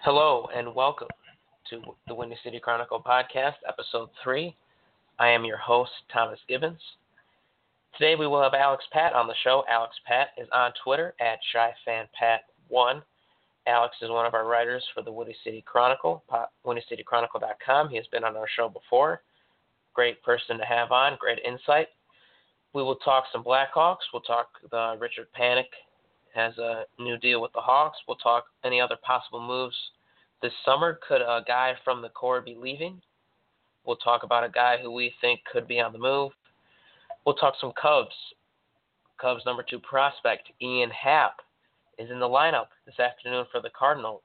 Hello and welcome to the Windy City Chronicle podcast, episode 3. I am your host, Thomas Gibbons. Today we will have Alex Pat on the show. Alex Pat is on Twitter at ShyFanPat1. Alex is one of our writers for the Windy City Chronicle, WindyCityChronicle.com. He has been on our show before. Great person to have on, great insight. We will talk some Blackhawks. We'll talk Richard Panik has a new deal with the Hawks. We'll talk any other possible moves this summer. Could a guy from the core be leaving? We'll talk about a guy who we think could be on the move. We'll talk some Cubs. Cubs number 2 prospect, Ian Happ, is in the lineup this afternoon for the Cardinals.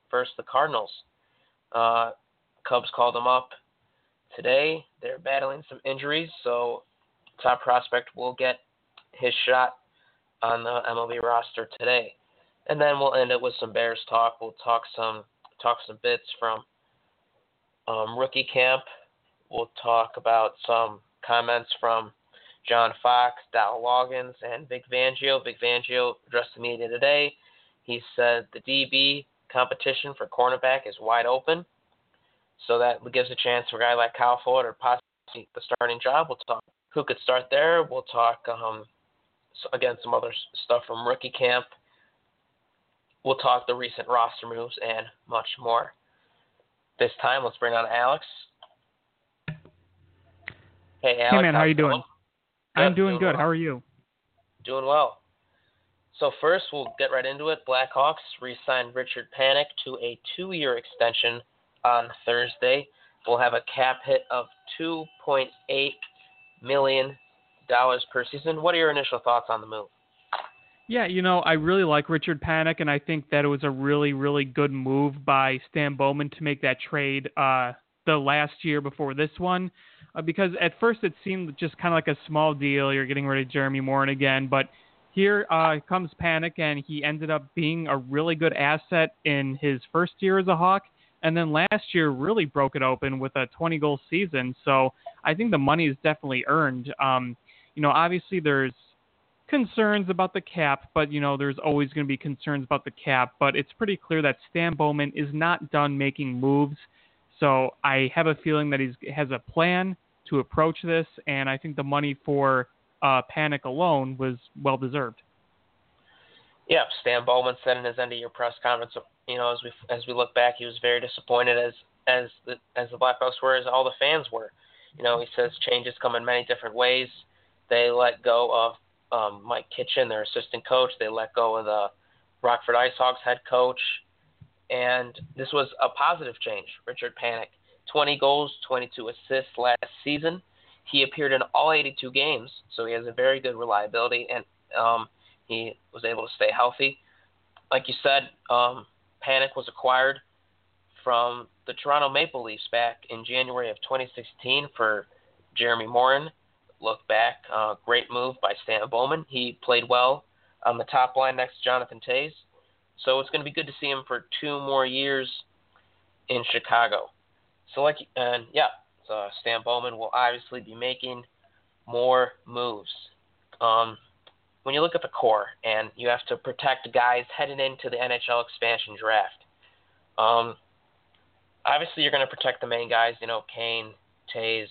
Cubs called him up today. They're battling some injuries, so top prospect will get his shot on the MLB roster today. And then we'll end it with some Bears talk. We'll talk some bits from rookie camp. We'll talk about some comments from John Fox, Dow Loggins, and Vic Fangio. Vic Fangio addressed the media today. He said the DB competition for cornerback is wide open, so that gives a chance for a guy like Kyle Fuller to possibly the starting job. We'll talk who could start there. We'll talk again, some other stuff from rookie camp. We'll talk the recent roster moves and much more. This time, let's bring on Alex. Hey, Alex. Hey, man, how you doing? I'm doing good. Well. How are you? Doing well. So first, we'll get right into it. Blackhawks re-signed Richard Panik to a 2-year extension on Thursday. We'll have a cap hit of $2.8 million per season. What are your initial thoughts on the move? Yeah, I really like Richard Panik, and I think that it was a really, really good move by Stan Bowman to make that trade the last year before this one, because at first it seemed just kind of like a small deal. You're getting rid of Jeremy Morin again, but here comes Panik, and he ended up being a really good asset in his first year as a Hawk, and then last year really broke it open with a 20-goal season. So I think the money is definitely earned. Obviously there's concerns about the cap, but, there's always going to be concerns about the cap. But it's pretty clear that Stan Bowman is not done making moves. So I have a feeling that he has a plan to approach this, and I think the money for Panik alone was well-deserved. Yeah, Stan Bowman said in his end-of-year press conference, as we look back, he was very disappointed as the Blackhawks were, as all the fans were. He says changes come in many different ways. They let go of Mike Kitchen, their assistant coach. They let go of the Rockford IceHogs head coach. And this was a positive change. Richard Panik, 20 goals, 22 assists last season. He appeared in all 82 games, so he has a very good reliability, and he was able to stay healthy. Like you said, Panik was acquired from the Toronto Maple Leafs back in January of 2016 for Jeremy Morin. Look back, great move by Stan Bowman. He played well on the top line next to Jonathan Toews. So it's going to be good to see him for 2 more years in Chicago. So Stan Bowman will obviously be making more moves. When you look at the core and you have to protect guys heading into the NHL expansion draft, obviously you're going to protect the main guys, Kane, Toews,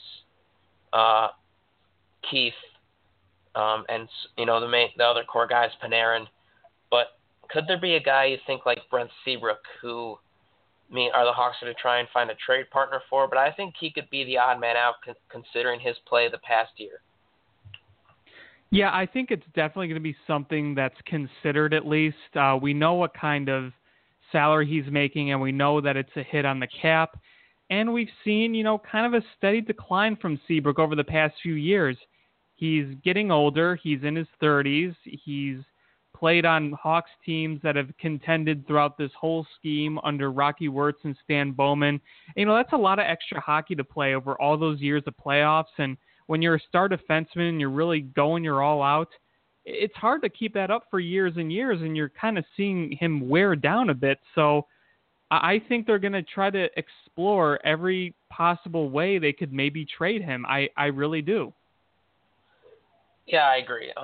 Keith, and the other core guys, Panarin. But could there be a guy you think like Brent Seabrook, who are the Hawks going to try and find a trade partner for? But I think he could be the odd man out considering his play the past year. Yeah, I think it's definitely going to be something that's considered at least. We know what kind of salary he's making, and we know that it's a hit on the cap. And we've seen, kind of a steady decline from Seabrook over the past few years. He's getting older. He's in his 30s. He's played on Hawks teams that have contended throughout this whole scheme under Rocky Wirtz and Stan Bowman. That's a lot of extra hockey to play over all those years of playoffs. And when you're a star defenseman and you're really going your all out, it's hard to keep that up for years and years, and you're kind of seeing him wear down a bit. So I think they're going to try to explore every possible way they could maybe trade him. I really do. Yeah, I agree.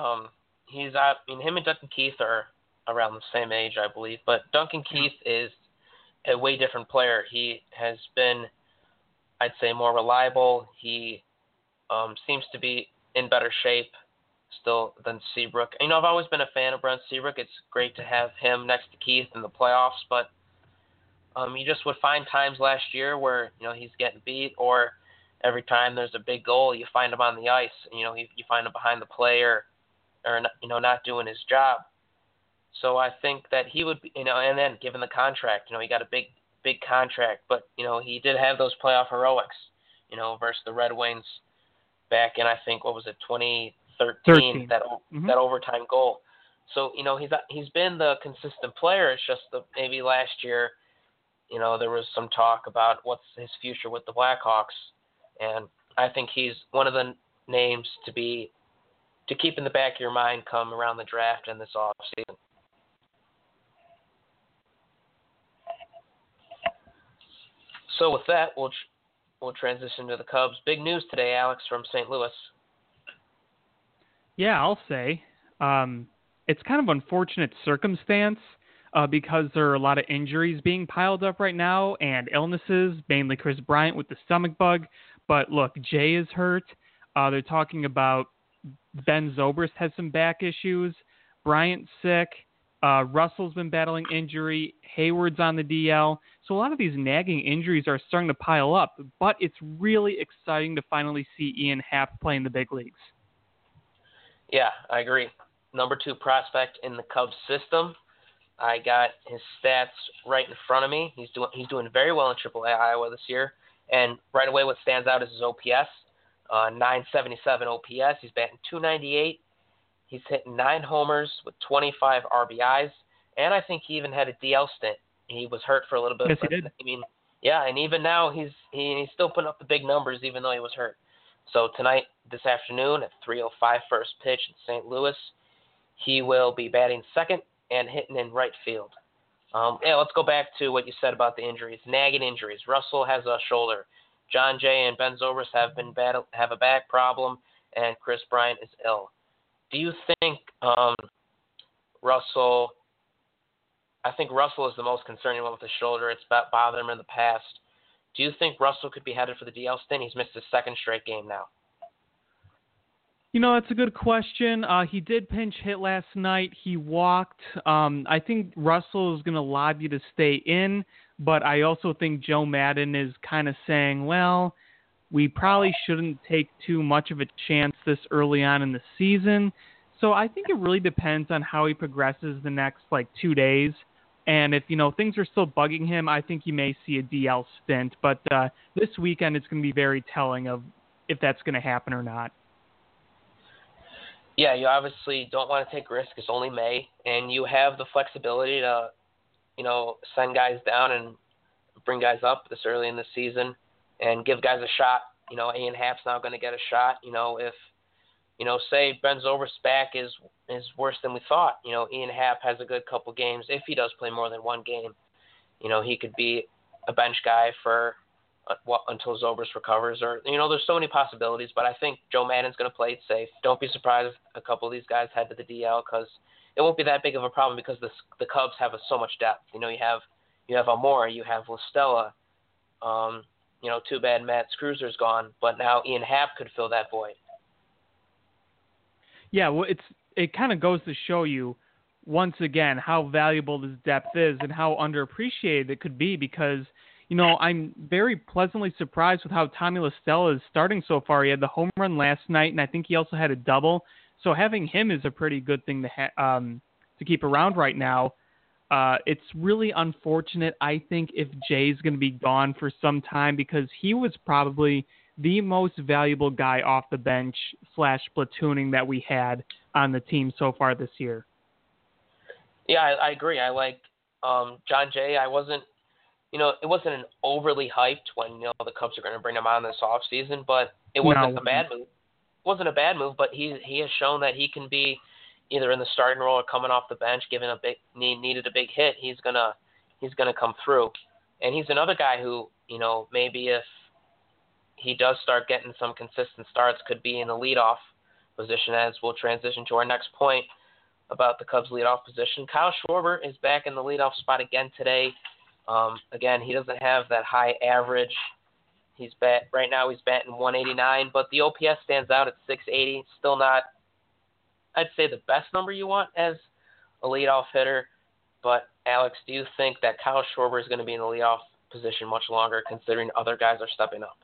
Him and Duncan Keith are around the same age, I believe. But Duncan Keith is a way different player. He has been, I'd say, more reliable. He seems to be in better shape still than Seabrook. I've always been a fan of Brent Seabrook. It's great to have him next to Keith in the playoffs, but you just would find times last year where he's getting beat, or every time there's a big goal, you find him on the ice. You find him behind the play, or not doing his job. So I think that he would be, and then given the contract, he got a big contract, but he did have those playoff heroics, versus the Red Wings back in, I think, what was it, 2013, that overtime goal. So he's been the consistent player. It's just maybe last year, there was some talk about what's his future with the Blackhawks, and I think he's one of the names to keep in the back of your mind come around the draft and this offseason. So with that, we'll transition to the Cubs. Big news today, Alex, from St. Louis. Yeah, I'll say. It's kind of unfortunate circumstance because there are a lot of injuries being piled up right now and illnesses, mainly Chris Bryant with the stomach bug. But look, Jay is hurt. They're talking about Ben Zobrist has some back issues. Bryant's sick. Russell's been battling injury. Hayward's on the DL. So a lot of these nagging injuries are starting to pile up. But it's really exciting to finally see Ian Happ play in the big leagues. Yeah, I agree. Number 2 prospect in the Cubs system. I got his stats right in front of me. He's doing very well in AAA Iowa this year. And right away, what stands out is his OPS, 977 OPS. He's batting .298. He's hitting 9 homers with 25 RBIs. And I think he even had a DL stint. He was hurt for a little bit. Yes, he did. And even now he's still putting up the big numbers even though he was hurt. So tonight, this afternoon at 3:05 first pitch in St. Louis, he will be batting second and hitting in right field. Let's go back to what you said about the injuries. Nagging injuries. Russell has a shoulder. John Jay and Ben Zobrist have a back problem, and Chris Bryant is ill. Do you think Russell? I think Russell is the most concerning one with the shoulder. It's bothered him in the past. Do you think Russell could be headed for the DL stint? He's missed his second straight game now. That's a good question. He did pinch hit last night. He walked. I think Russell is going to lob you to stay in, but I also think Joe Maddon is kind of saying, well, we probably shouldn't take too much of a chance this early on in the season. So I think it really depends on how he progresses the next 2 days. And if, things are still bugging him, I think you may see a DL stint. But this weekend, it's going to be very telling of if that's going to happen or not. Yeah, you obviously don't want to take risks. It's only May, and you have the flexibility to, send guys down and bring guys up this early in the season and give guys a shot. Ian Happ's now going to get a shot. If, say Ben Zobrist's back is worse than we thought, Ian Happ has a good couple games. If he does play more than one game, he could be a bench guy for until Zobrist recovers, or there's so many possibilities. But I think Joe Maddon's going to play it safe. Don't be surprised if a couple of these guys head to the DL because it won't be that big of a problem because the Cubs have so much depth. You have Amora, you have LaStella. Too bad Matt Cruzer's gone, but now Ian Happ could fill that void. Yeah, well, it kind of goes to show you once again how valuable this depth is and how underappreciated it could be because. I'm very pleasantly surprised with how Tommy LaStella is starting so far. He had the home run last night, and I think he also had a double. So having him is a pretty good thing to keep around right now. It's really unfortunate, I think, if Jay's going to be gone for some time because he was probably the most valuable guy off the bench / platooning that we had on the team so far this year. Yeah, I agree. I like John Jay. It wasn't an overly hyped when the Cubs are going to bring him on this offseason, but it wasn't a bad move. It wasn't a bad move, but he has shown that he can be either in the starting role or coming off the bench, given needed a big hit. He's gonna come through, and he's another guy who maybe if he does start getting some consistent starts, could be in the leadoff position. As we'll transition to our next point about the Cubs leadoff position, Kyle Schwarber is back in the leadoff spot again today. Again, he doesn't have that high average. Right now he's batting 189, but the OPS stands out at 680. Still not, I'd say, the best number you want as a leadoff hitter. But Alex, do you think that Kyle Schwarber is going to be in the leadoff position much longer, considering other guys are stepping up?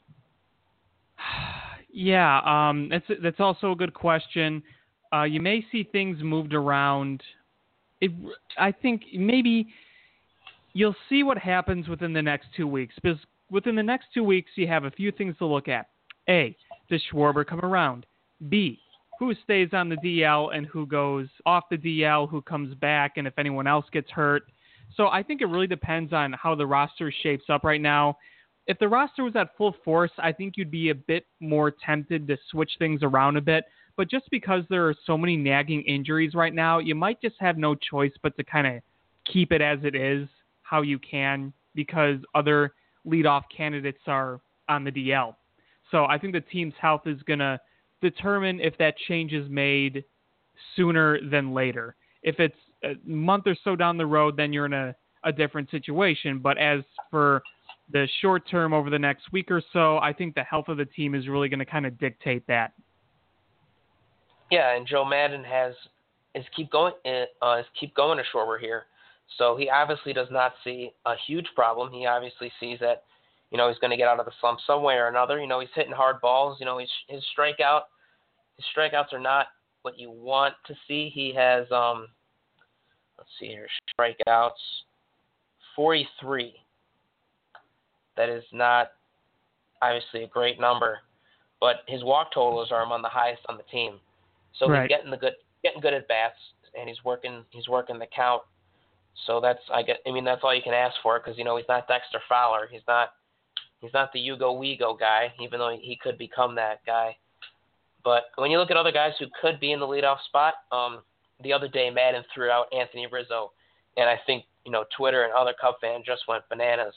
Yeah, that's also a good question. You may see things moved around. I think maybe you'll see what happens within the next 2 weeks, because within the next 2 weeks, you have a few things to look at. A, does Schwarber come around? B, who stays on the DL and who goes off the DL, who comes back, and if anyone else gets hurt. So I think it really depends on how the roster shapes up right now. If the roster was at full force, I think you'd be a bit more tempted to switch things around a bit. But just because there are so many nagging injuries right now, you might just have no choice but to kind of keep it as it is, how you can, because other leadoff candidates are on the DL. So I think the team's health is going to determine if that change is made sooner than later. If it's a month or so down the road, then you're in a different situation. But as for the short term over the next week or so, I think the health of the team is really going to kind of dictate that. Yeah, and Joe Madden is keep going to Schwarber here. So he obviously does not see a huge problem. He obviously sees that, he's going to get out of the slump some way or another. He's hitting hard balls. His strikeouts are not what you want to see. He has, let's see here, strikeouts, 43. That is not obviously a great number, but his walk totals are among the highest on the team. So right. He's getting good at bats, and he's working the count. So that's all you can ask for, because he's not Dexter Fowler. He's not the you go we go guy, even though he could become that guy. But when you look at other guys who could be in the leadoff spot, the other day Madden threw out Anthony Rizzo, and I think Twitter and other Cub fans just went bananas.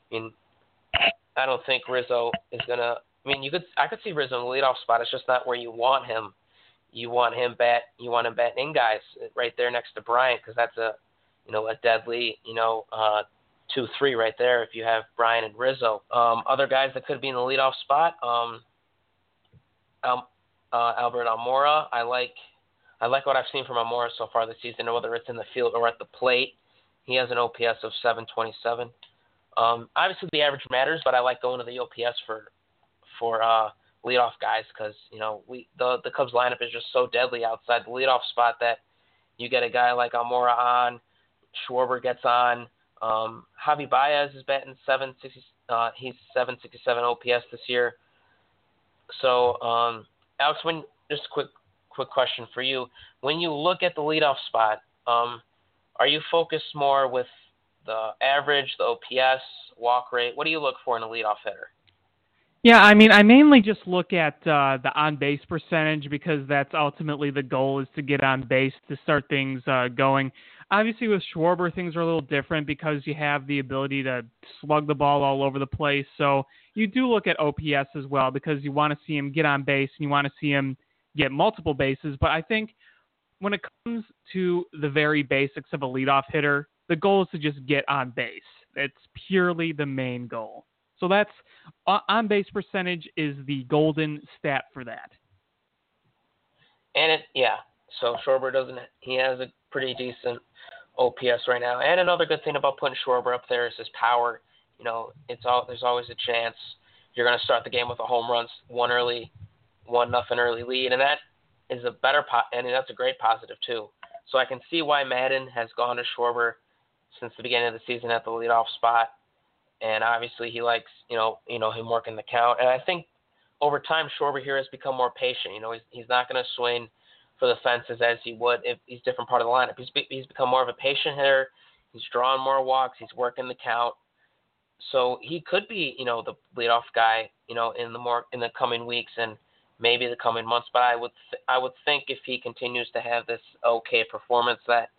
I don't think Rizzo is gonna. I could see Rizzo in the leadoff spot. It's just not where you want him. You want him batting in guys right there next to Bryant, because that's a deadly 2-3 right there if you have Bryant and Rizzo. Other guys that could be in the leadoff spot. Albert Almora. I like what I've seen from Almora so far this season, whether it's in the field or at the plate. He has an OPS of 727. Obviously the average matters, but I like going to the OPS for leadoff guys, because the Cubs lineup is just so deadly outside the leadoff spot that you get a guy like Almora on, Schwarber gets on, Javi Baez is batting 760. He's 767 OPS this year. So Alex, just a quick question for you: when you look at the leadoff spot, are you focused more with the average, the OPS, walk rate? What do you look for in a leadoff hitter? Yeah, I mainly just look at the on-base percentage, because that's ultimately the goal, is to get on base to start things going. Obviously, with Schwarber, things are a little different because you have the ability to slug the ball all over the place. So you do look at OPS as well, because you want to see him get on base and you want to see him get multiple bases. But I think when it comes to the very basics of a leadoff hitter, the goal is to just get on base. It's purely the main goal. So that's on-base percentage is the golden stat for that. And so Schwarber he has a pretty decent OPS right now. And another good thing about putting Schwarber up there is his power. There's always a chance you're going to start the game with a home run, 1-0 early lead, and that is that's a great positive too. So I can see why Madden has gone to Schwarber since the beginning of the season at the leadoff spot. And obviously he likes, him working the count. And I think over time Schwarber here has become more patient. He's not going to swing for the fences as he would if he's a different part of the lineup. He's become more of a patient hitter. He's drawing more walks. He's working the count. So he could be, the leadoff guy, in the coming weeks and maybe the coming months. But I would think if he continues to have this okay performance that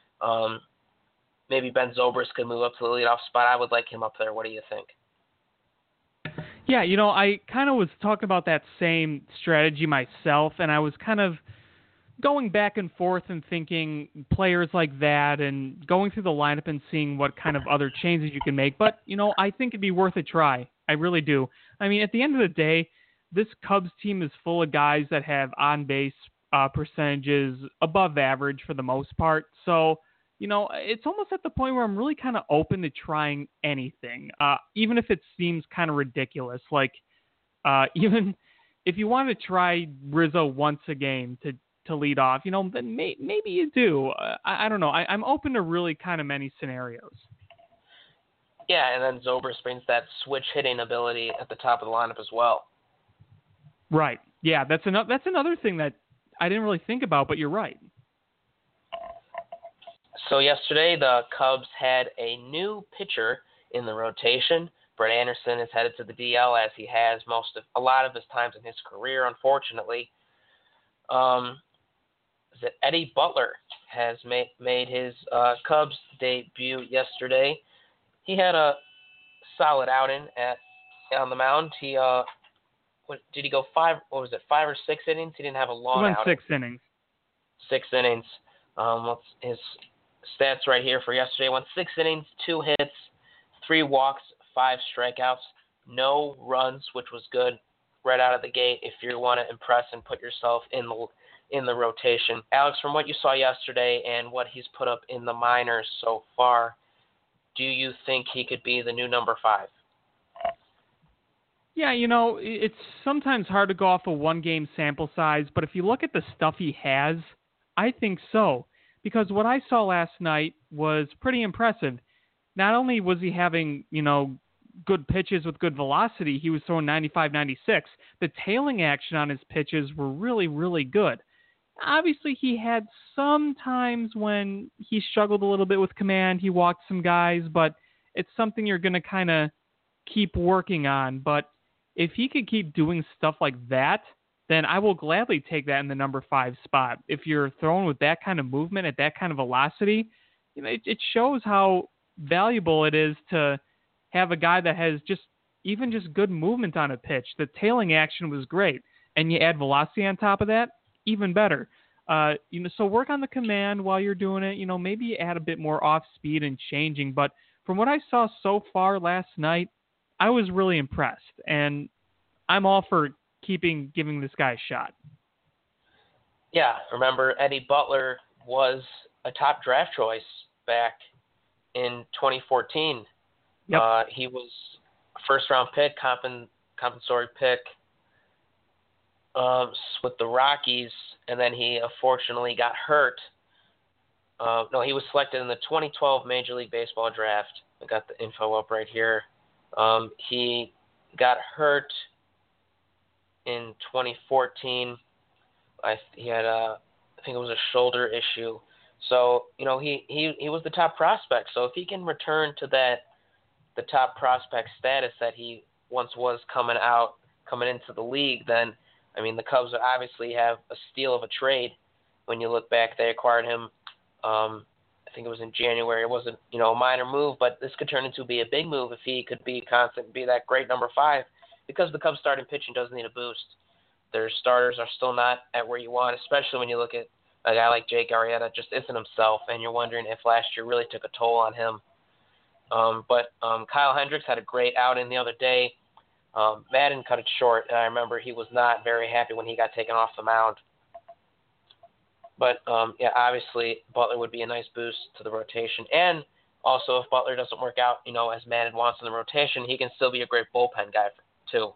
maybe Ben Zobrist could move up to the leadoff spot. I would like him up there. What do you think? Yeah, I kind of was talking about that same strategy myself, and I was kind of going back and forth and thinking players like that and going through the lineup and seeing what kind of other changes you can make. But, I think it'd be worth a try. I really do. I mean, at the end of the day, this Cubs team is full of guys that have on-base percentages above average for the most part. So, it's almost at the point where I'm really kind of open to trying anything, even if it seems kind of ridiculous. Like, even if you want to try Rizzo once a game to lead off, then maybe you do. I don't know. I'm open to really kind of many scenarios. Yeah, and then Zobrist brings that switch hitting ability at the top of the lineup as well. Right. Yeah, that's another thing that I didn't really think about, but you're right. So yesterday, the Cubs had a new pitcher in the rotation. Brett Anderson is headed to the DL, as he has a lot of his times in his career, unfortunately. Eddie Butler has made his Cubs debut yesterday. He had a solid outing on the mound. He did he go 5 or 6 innings? He didn't have a long outing. He went 6 innings. 6 innings. What's his stats right here for yesterday? Went 6 innings, 2 hits, 3 walks, 5 strikeouts, no runs, which was good right out of the gate if you want to impress and put yourself in the rotation. Alex, from what you saw yesterday and what he's put up in the minors so far, do you think he could be the new number 5? Yeah, it's sometimes hard to go off a one-game sample size, but if you look at the stuff he has, I think so. Because what I saw last night was pretty impressive. Not only was he having, good pitches with good velocity, he was throwing 95, 96. The tailing action on his pitches were really, really good. Obviously, he had some times when he struggled a little bit with command. He walked some guys, but it's something you're going to kind of keep working on. But if he could keep doing stuff like that, then I will gladly take that in the number 5 spot. If you're throwing with that kind of movement at that kind of velocity, it shows how valuable it is to have a guy that has just good movement on a pitch. The tailing action was great, and you add velocity on top of that, even better. So work on the command while you're doing it. Maybe add a bit more off speed and changing. But from what I saw so far last night, I was really impressed, and I'm all for giving this guy a shot. Yeah, remember Eddie Butler was a top draft choice back in 2014. Yep. He was a first-round pick, compensatory pick with the Rockies, and then he unfortunately got hurt. He was selected in the 2012 Major League Baseball draft. I got the info up right here. He got hurt in 2014. He had I think it was a shoulder issue. So, he was the top prospect. So if he can return to the top prospect status that he once was coming into the league, then, the Cubs would obviously have a steal of a trade. When you look back, they acquired him, I think it was in January. It wasn't, a minor move, but this could turn into be a big move if he could be constant and be that great number 5, because the Cubs starting pitching does need a boost. Their starters are still not at where you want, especially when you look at a guy like Jake Arrieta just isn't himself, and you're wondering if last year really took a toll on him. But Kyle Hendricks had a great outing the other day. Madden cut it short, and I remember he was not very happy when he got taken off the mound. But, obviously Butler would be a nice boost to the rotation. And also, if Butler doesn't work out, as Madden wants in the rotation, he can still be a great bullpen guy, too.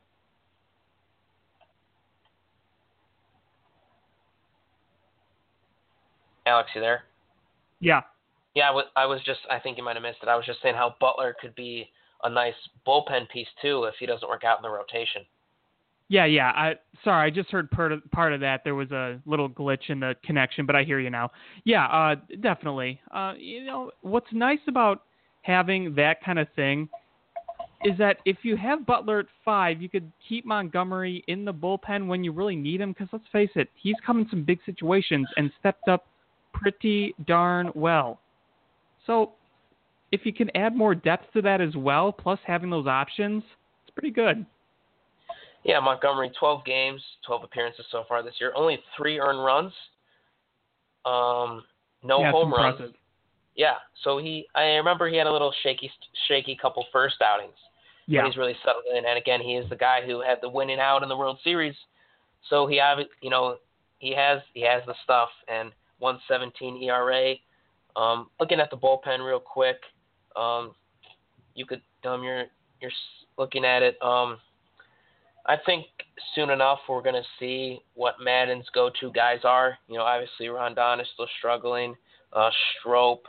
Alex, you there? Yeah. Yeah, I think you might have missed it. I was just saying how Butler could be a nice bullpen piece, too, if he doesn't work out in the rotation. Yeah. I just heard part of that. There was a little glitch in the connection, but I hear you now. Yeah, definitely. What's nice about having that kind of thing is that if you have Butler at 5, you could keep Montgomery in the bullpen when you really need him, because let's face it, he's come in some big situations and stepped up pretty darn well. So if you can add more depth to that as well, plus having those options, it's pretty good. Yeah, Montgomery, 12 games, 12 appearances so far this year. Only 3 earned runs. No Yeah, it's home runs. impressive. Yeah, so I remember he had a little shaky couple first outings, but Yeah. he's really settled in. And again, he is the guy who had the winning out in the World Series, so he has the stuff. And 1.17 ERA. Looking at the bullpen real quick, you could you're looking at it. I think soon enough we're going to see what Maddon's go-to guys are. Obviously Rondon is still struggling. Strop.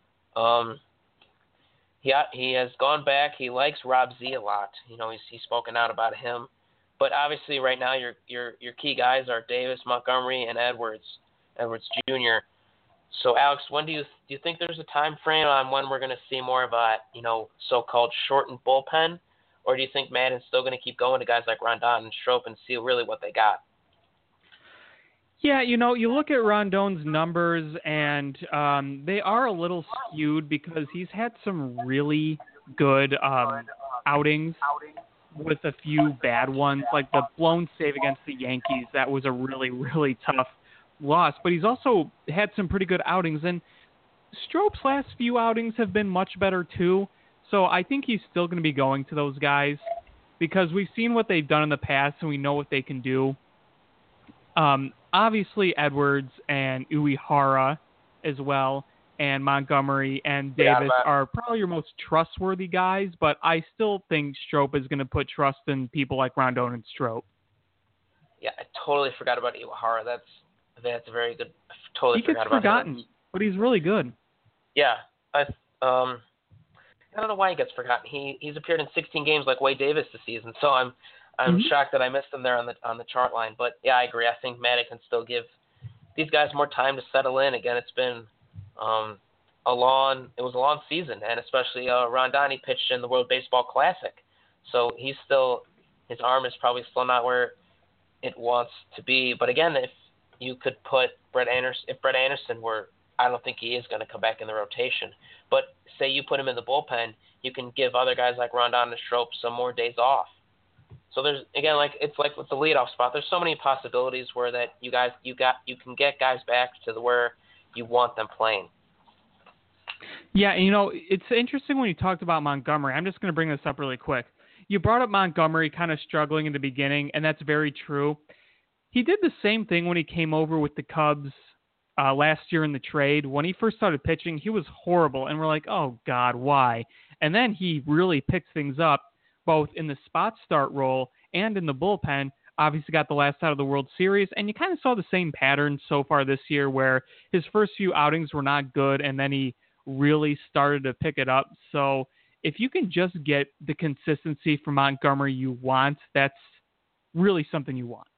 He has gone back. He likes Rob Z a lot. He's spoken out about him. But obviously right now your key guys are Davis, Montgomery, and Edwards Jr. So Alex, when do you think there's a time frame on when we're going to see more of a so-called shortened bullpen? Or do you think Madden's still going to keep going to guys like Rondon and Strop and see really what they got? Yeah, you look at Rondon's numbers, and they are a little skewed because he's had some really good outings with a few bad ones, like the blown save against the Yankees. That was a really, really tough loss. But he's also had some pretty good outings, and Strop's last few outings have been much better too. So I think he's still going to be going to those guys because we've seen what they've done in the past and we know what they can do. Obviously Edwards and Uehara as well, and Montgomery and Davis are probably your most trustworthy guys, but I still think Strop is going to put trust in people like Rondon and Strop. Yeah, I totally forgot about Uehara. That's very good. I totally he forgot gets about forgotten, him. But he's really good. Yeah, I don't know why he gets forgotten. He's appeared in 16 games like Wade Davis this season, so I'm shocked that I missed him there on the chart line. But yeah, I agree. I think Madden can still give these guys more time to settle in. Again, it's been a long season, and especially Rondon pitched in the World Baseball Classic, so his arm is probably still not where it wants to be. But again, if you could put Brett Anderson were, I don't think he is going to come back in the rotation. But say you put him in the bullpen, you can give other guys like Rondon and Strop some more days off. So there's it's like with the leadoff spot. There's so many possibilities where that you can get guys back to where you want them playing. Yeah, it's interesting when you talked about Montgomery. I'm just going to bring this up really quick. You brought up Montgomery kind of struggling in the beginning, and that's very true. He did the same thing when he came over with the Cubs last year in the trade. When he first started pitching, he was horrible, and we're like, oh, God, why? And then he really picked things up, both in the spot start role and in the bullpen. Obviously got the last out of the World Series, and you kind of saw the same pattern so far this year where his first few outings were not good, and then he really started to pick it up. So if you can just get the consistency from Montgomery you want, that's really something you want.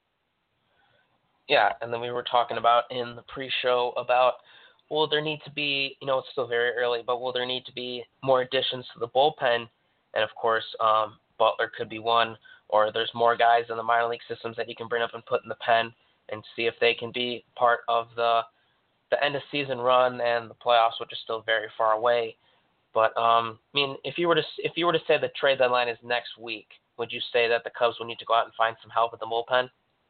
Yeah, and then we were talking about in the pre-show about, will there need to be, it's still very early, but will there need to be more additions to the bullpen? And, of course, Butler could be one, or there's more guys in the minor league systems that you can bring up and put in the pen and see if they can be part of the end-of-season run and the playoffs, which is still very far away. But, if you were to say the trade deadline is next week, would you say that the Cubs will need to go out and find some help at the bullpen?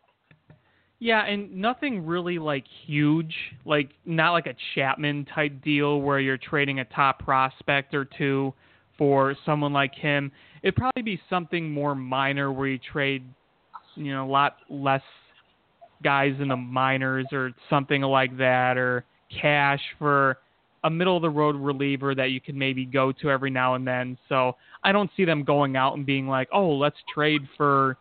Yeah, and nothing really huge, not like a Chapman type deal where you're trading a top prospect or two for someone like him. It'd probably be something more minor where you trade, a lot less guys in the minors or something like that, or cash for a middle-of-the-road reliever that you can maybe go to every now and then. So I don't see them going out and being like, oh, let's trade for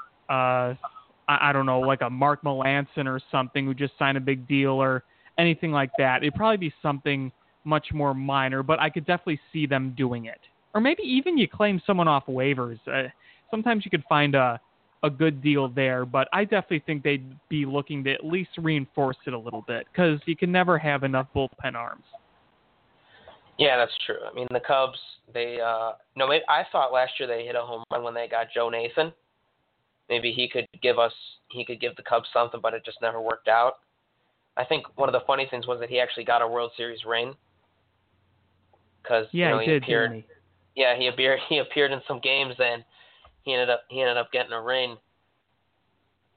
I don't know, like a Mark Melancon or something who just signed a big deal or anything like that. It'd probably be something much more minor, but I could definitely see them doing it. Or maybe even you claim someone off waivers. Sometimes you could find a good deal there, but I definitely think they'd be looking to at least reinforce it a little bit because you can never have enough bullpen arms. Yeah, that's true. I mean, the Cubs, I thought last year they hit a home run when they got Joe Nathan. Maybe he could give the Cubs something, but it just never worked out. I think one of the funny things was that he actually got a World Series ring. Because he appeared. Yeah, he appeared in some games, and he ended up getting a ring.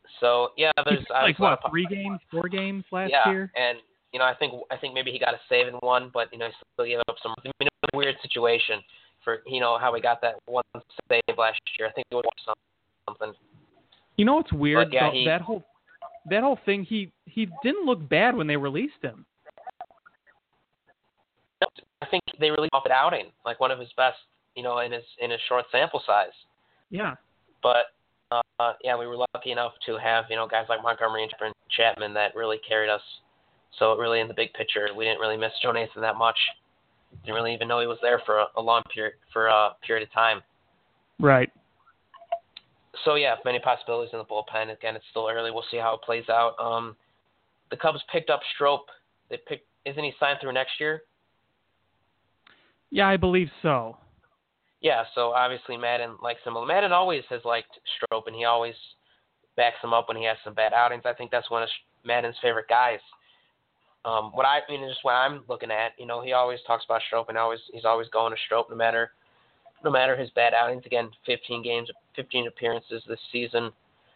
So yeah, He there's played, like obviously a lot what, of 3 games, 4 games last yeah, year? and I think maybe he got a save in one, but he still gave up some. I mean, it was a weird situation for how he got that one save last year. I think it was something. You know what's But weird? yeah, That whole thing. He didn't look bad when they released him. I think they really off it outing, like one of his best, in his short sample size. Yeah. But yeah, we were lucky enough to have guys like Montgomery and Chapman that really carried us. So really, in the big picture, we didn't really miss Joe Nathan that much. Didn't really even know he was there for a long period of time. Right. So yeah, many possibilities in the bullpen. Again, it's still early. We'll see how it plays out. The Cubs picked up Strop. Isn't he signed through next year? Yeah, I believe so. Yeah, so obviously Madden likes him. Madden always has liked Strop, and he always backs him up when he has some bad outings. I think that's one of Madden's favorite guys. Just what I'm looking at, he always talks about Strop, and he's always going to Strop no matter his bad outings. Again, 15 appearances this season.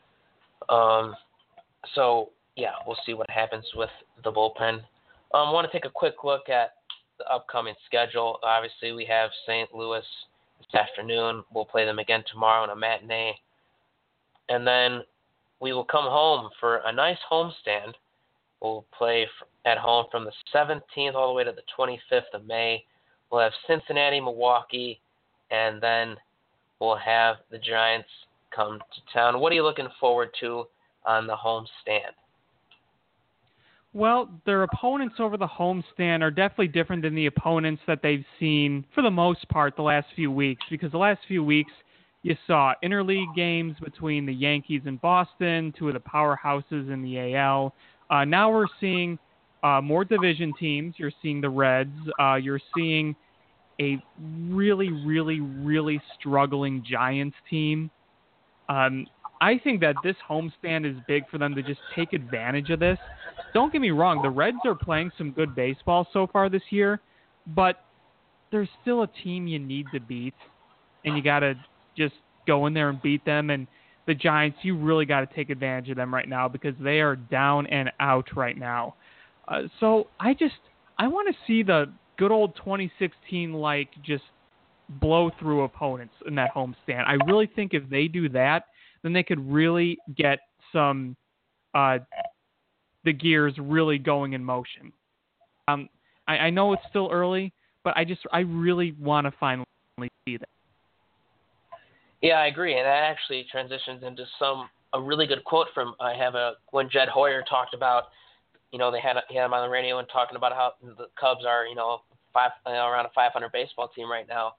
So yeah, we'll see what happens with the bullpen. I want to take a quick look at the upcoming schedule. Obviously, we have St. Louis this afternoon. We'll play them again tomorrow in a matinee. And then we will come home for a nice homestand. We'll play at home from the 17th all the way to the 25th of May. We'll have Cincinnati, Milwaukee, and then we'll have the Giants come to town. What are you looking forward to on the homestand? Well, their opponents over the homestand are definitely different than the opponents that they've seen, for the most part, the last few weeks. Because the last few weeks, you saw interleague games between the Yankees and Boston, two of the powerhouses in the AL. Now we're seeing more division teams. You're seeing the Reds. You're seeing a really, really, really struggling Giants team. I think that this homestand is big for them to just take advantage of this. Don't get me wrong, the Reds are playing some good baseball so far this year, but there's still a team you need to beat, and you got to just go in there and beat them. And the Giants, you really got to take advantage of them right now because they are down and out right now. So I want to see the good old 2016 just blow through opponents in that homestand. I really think if they do that, then they could really get some the gears really going in motion. I know it's still early, but I really want to finally see that. Yeah, I agree, and that actually transitions into a really good quote from when Jed Hoyer talked about, he had him on the radio and talking about how the Cubs are, around a 500 baseball team right now.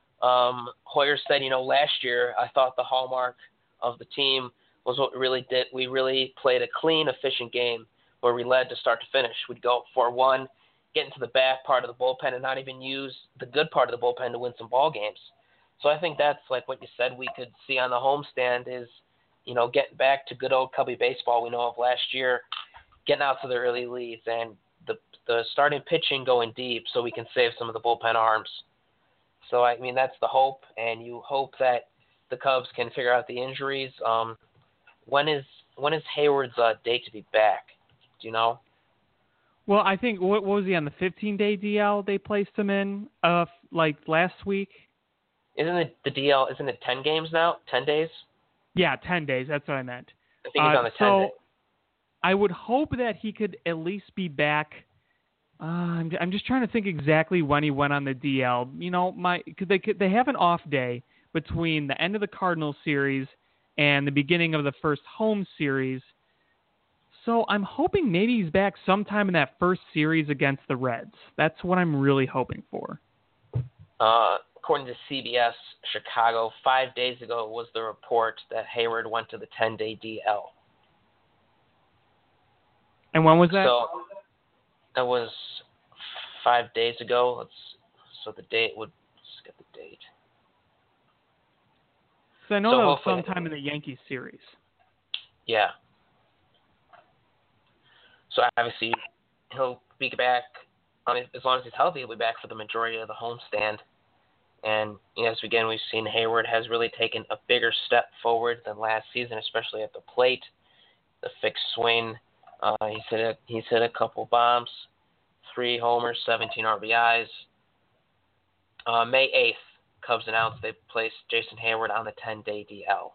Hoyer said, last year I thought the hallmark of the team was what we really did. We really played a clean, efficient game where we led to start to finish. We'd go 4-1, get into the back part of the bullpen, and not even use the good part of the bullpen to win some ball games. So I think that's like what you said we could see on the homestand is, getting back to good old Cubby baseball we know of last year, getting out to the early leads, and the starting pitching going deep so we can save some of the bullpen arms. So, that's the hope, and you hope that the Cubs can figure out the injuries. When is Hayward's date to be back? Do you know? Well, I think, what was he on, the 15-day DL they placed him in last week? Isn't the DL, isn't it 10 games now? 10 days? Yeah, 10 days. That's what I meant. I think he's on the 10 day. I would hope that he could at least be back. I'm just trying to think exactly when he went on the DL. They have an off day between the end of the Cardinals series and the beginning of the first home series. So I'm hoping maybe he's back sometime in that first series against the Reds. That's what I'm really hoping for. According to CBS Chicago, 5 days ago was the report that Hayward went to the 10-day DL. And when was that? So that was 5 days ago. Let's get the date. So I know that was sometime in the Yankees series. Yeah. So obviously he'll be back, as long as he's healthy, he'll be back for the majority of the homestand. And again, we've seen Hayward has really taken a bigger step forward than last season, especially at the plate. the fixed swing. He's hit a couple bombs, 3 homers, 17 RBIs. May 8th, Cubs announced they placed Jason Hayward on the 10-day DL.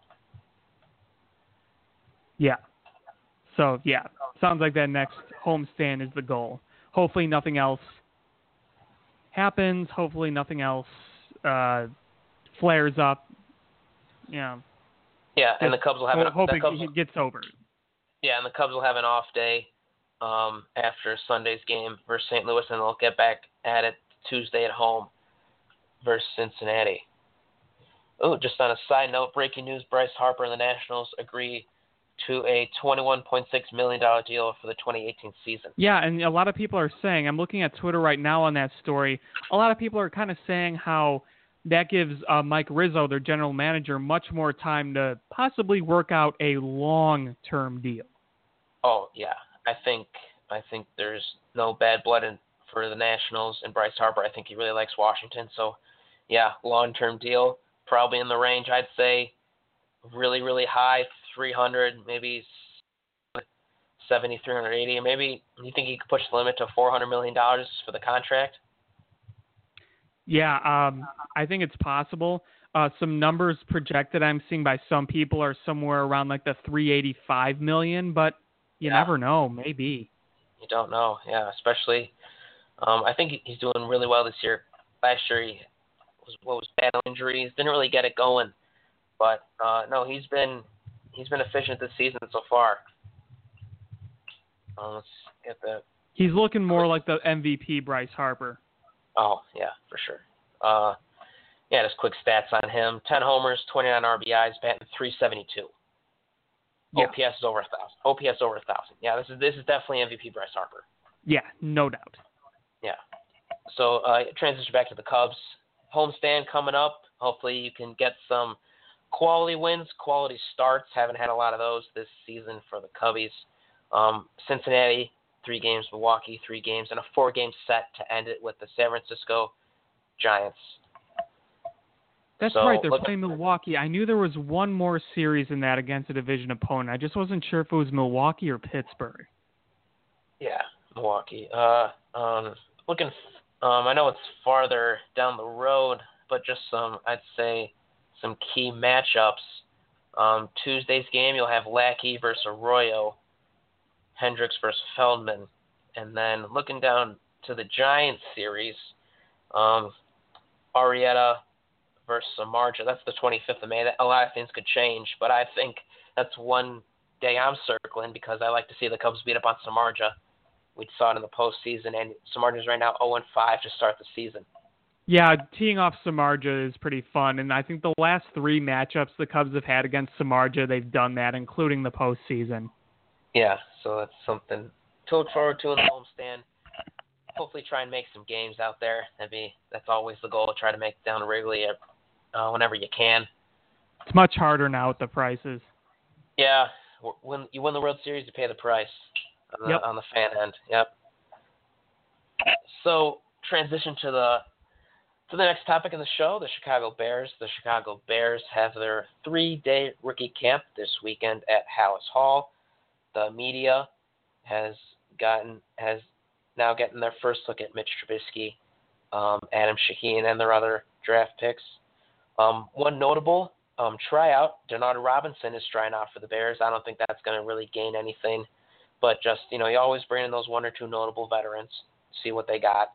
Yeah. So, yeah, sounds like that next homestand is the goal. Hopefully nothing else happens. Hopefully nothing else flares up. Yeah. Yeah, and the Cubs will have it gets over. Yeah, and the Cubs will have an off day after Sunday's game versus St. Louis, and they'll get back at it Tuesday at home versus Cincinnati. Oh, just on a side note, breaking news: Bryce Harper and the Nationals agree to a $21.6 million deal for the 2018 season. Yeah, and a lot of people are saying, I'm looking at Twitter right now on that story, a lot of people are kind of saying how that gives Mike Rizzo, their general manager, much more time to possibly work out a long-term deal. Oh, yeah. I think there's no bad blood for the Nationals and Bryce Harper. I think he really likes Washington. So, yeah, long-term deal, probably in the range, I'd say, really, really high, 300, maybe 70, 380. Maybe you think he could push the limit to $400 million for the contract? Yeah, I think it's possible. Some numbers projected I'm seeing by some people are somewhere around like the $385 million, but you never know. Maybe. You don't know. Yeah, especially. I think he's doing really well this year. Last year he was battle injuries, didn't really get it going, but no, he's been efficient this season so far. Let's get that. He's looking more like the MVP Bryce Harper. Oh, yeah, for sure. Yeah, just quick stats on him. 10 homers, 29 RBIs, batting .372. Yeah. OPS is over 1,000. OPS over 1,000. Yeah, this is definitely MVP Bryce Harper. Yeah, no doubt. Yeah. So transition back to the Cubs. Homestand coming up. Hopefully you can get some quality wins, quality starts. Haven't had a lot of those this season for the Cubbies. Cincinnati, 3 games. Milwaukee, 3 games. And a 4-game set to end it with the San Francisco Giants. That's right. They're playing Milwaukee. I knew there was one more series in that against a division opponent. I just wasn't sure if it was Milwaukee or Pittsburgh. Yeah, Milwaukee. I know it's farther down the road, but just I'd say some key matchups. Tuesday's game, you'll have Lackey versus Arroyo, Hendricks versus Feldman, and then looking down to the Giants series, Arrieta versus Samardzija. That's the 25th of May. A lot of things could change, but I think that's one day I'm circling because I like to see the Cubs beat up on Samardzija. We saw it in the postseason, and Samardzija's right now 0-5 to start the season. Yeah, teeing off Samardzija is pretty fun, and I think the last 3 matchups the Cubs have had against Samardzija, they've done that, including the postseason. Yeah, so that's something to look forward to in the homestand. Hopefully try and make some games out there. That's always the goal, to try to make it down to Wrigley whenever you can. It's much harder now with the prices. Yeah, when you win the World Series, you pay the price on the fan end. Yep. So transition to the next topic in the show, the Chicago Bears. The Chicago Bears have their 3-day rookie camp this weekend at Halas Hall. The media has now gotten their first look at Mitch Trubisky, Adam Shaheen, and their other draft picks. One notable tryout, Denard Robinson is trying out for the Bears. I don't think that's going to really gain anything, but just, you always bring in those 1 or 2 notable veterans, see what they got.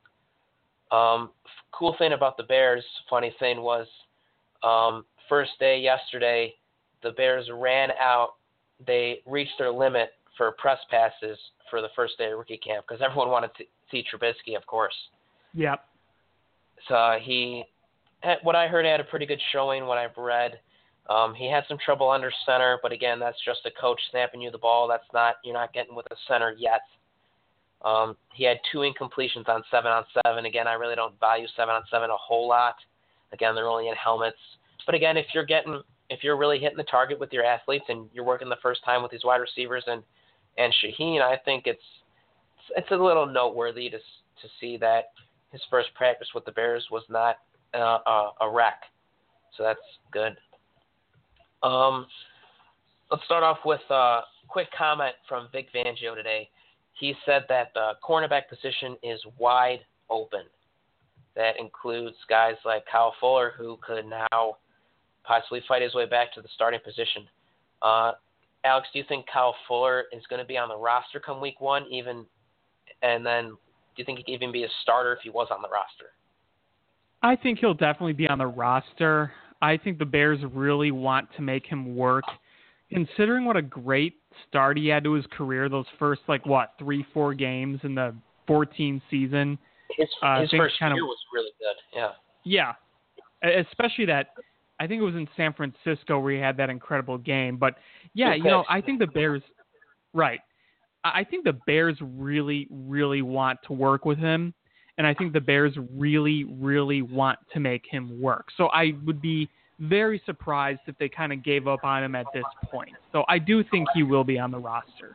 Cool thing about the Bears, funny thing was, first day yesterday, the Bears ran out. They reached their limit for press passes for the first day of rookie camp because everyone wanted to see Trubisky, of course. Yep. So what I heard, had a pretty good showing. What I've read, he had some trouble under center, but again, that's just a coach snapping you the ball. You're not getting with the center yet. He had 2 incompletions on 7-on-7. Again, I really don't value 7-on-7 a whole lot. Again, they're only in helmets. But again, if you're really hitting the target with your athletes and you're working the first time with these wide receivers and Shaheen, I think it's a little noteworthy to see that his first practice with the Bears was not a wreck. So that's good. Let's start off with quick comment from Vic Fangio today. He said that the cornerback position is wide open. That includes guys like Kyle Fuller, who could now possibly fight his way back to the starting position. Alex, do you think Kyle Fuller is going to be on the roster come week 1, and then do you think he could even be a starter if he was on the roster? I think he'll definitely be on the roster. I think the Bears really want to make him work. Considering what a great start he had to his career, those first, 3-4 games in the 14 season. His first year was really good, yeah. Yeah, especially that, I think it was in San Francisco where he had that incredible game. But, yeah, I think the Bears, right. I think the Bears really, really want to work with him, and I think the Bears really, really want to make him work. So I would be very surprised if they kind of gave up on him at this point. So I do think he will be on the roster.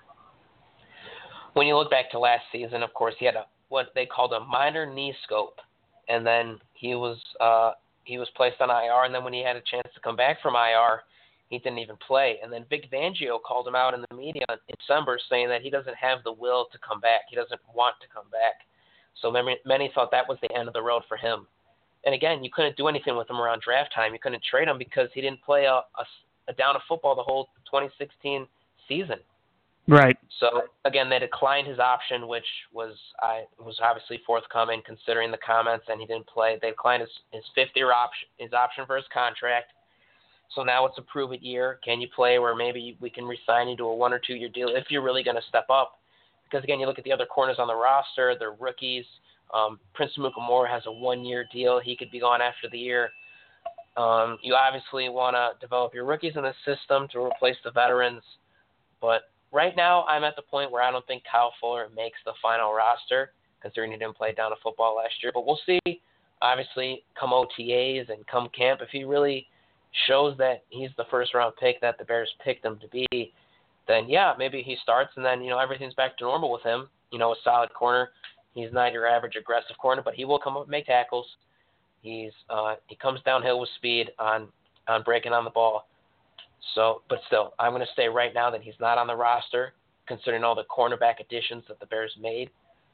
When you look back to last season, of course, he had what they called a minor knee scope, and then he was placed on IR, and then when he had a chance to come back from IR, he didn't even play. And then Vic Fangio called him out in the media in December saying that he doesn't have the will to come back. He doesn't want to come back. So many thought that was the end of the road for him. And again, you couldn't do anything with him around draft time. You couldn't trade him because he didn't play a down of football the whole 2016 season. Right. So again, they declined his option, which was obviously forthcoming considering the comments, and he didn't play. They declined his fifth-year option, his option for his contract. So now it's a prove-it year. Can you play where maybe we can re-sign you to a 1 or 2 year deal if you're really going to step up? Because again, you look at the other corners on the roster; they're rookies. Prince Mukamura has a 1-year deal. He could be gone after the year. You obviously want to develop your rookies in the system to replace the veterans. But right now, I'm at the point where I don't think Kyle Fuller makes the final roster, considering he didn't play down to football last year. But we'll see, obviously, come OTAs and come camp, if he really shows that he's the first-round pick that the Bears picked him to be, then, yeah, maybe he starts, and then, everything's back to normal with him. A solid corner. He's not your average aggressive corner, but he will come up and make tackles. He comes downhill with speed on breaking on the ball. So, but still, I'm going to say right now that he's not on the roster, considering all the cornerback additions that the Bears made.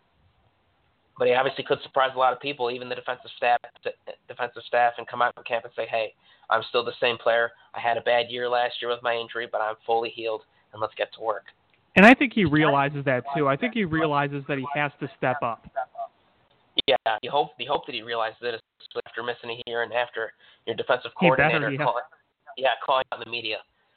But he obviously could surprise a lot of people, even the defensive staff, and come out from camp and say, hey, I'm still the same player. I had a bad year last year with my injury, but I'm fully healed, and let's get to work. And I think he realizes that, too. I think he realizes that he has to step up. Yeah, you hope that he realizes it, especially after missing a year and after your defensive coordinator calling out the media.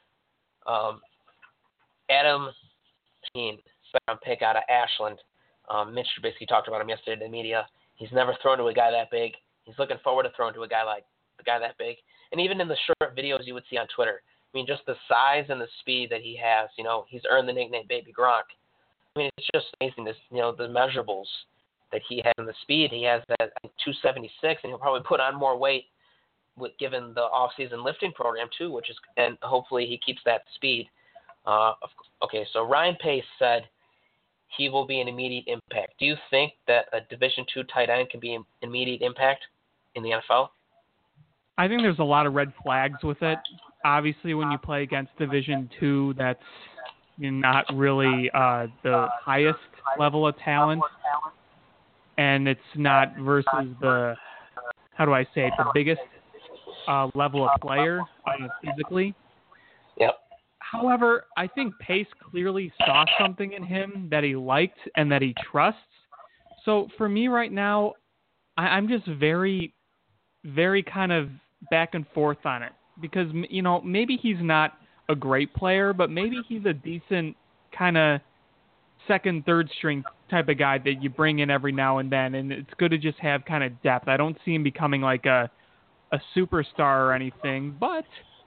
Adam Sheen, second pick out of Ashland. Mitch Trubisky talked about him yesterday in the media. He's never thrown to a guy that big. He's looking forward to throwing to a guy that big. And even in the short videos you would see on Twitter, I mean, just the size and the speed that he has, he's earned the nickname Baby Gronk. I mean, it's just amazing, the measurables that he has and the speed. He has that 276, and he'll probably put on more weight given the off-season lifting program too, and hopefully he keeps that speed. Okay, so Ryan Pace said he will be an immediate impact. Do you think that a Division II tight end can be an immediate impact in the NFL? I think there's a lot of red flags with it. Obviously, when you play against Division II, that's not really the highest level of talent, and it's not versus the, the biggest level of player physically. Yep. However, I think Pace clearly saw something in him that he liked and that he trusts. So for me right now, I'm just very, very kind of back and forth on it. Because, maybe he's not a great player, but maybe he's a decent kind of second, third string type of guy that you bring in every now and then. And it's good to just have kind of depth. I don't see him becoming like a superstar or anything, but,